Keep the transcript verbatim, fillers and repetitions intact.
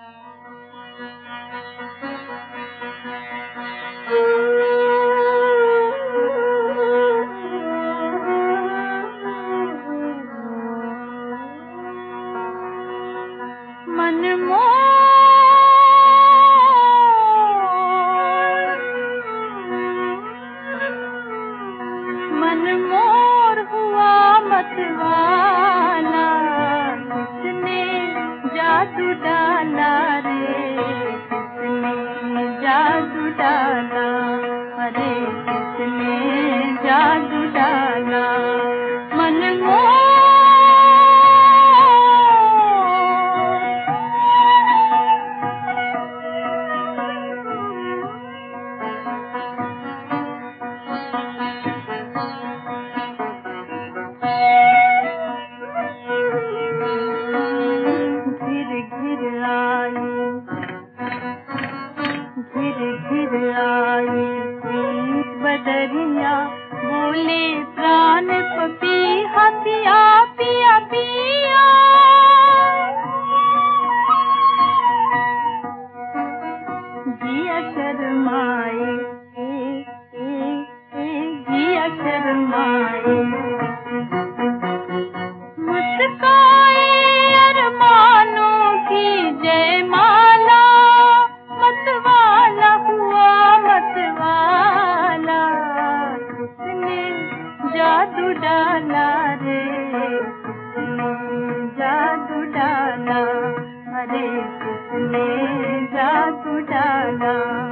मोर हुआ मतवाला, किसने जादू डाला रे, किसने जादू डाला, अरे किसने जादू डाला। मनमोर आई प्रीत बदरिया, बोले प्राण पपीहा पिया पिया पिया। जिया शर्माए ए ए ए जिया शर्माए, मुस्काए अरमानों की जयमाला, मतवाला हुआ मतवाला, किसने जादू डाला रे, किसने जादू डाला, अरे किसने जादू डाला।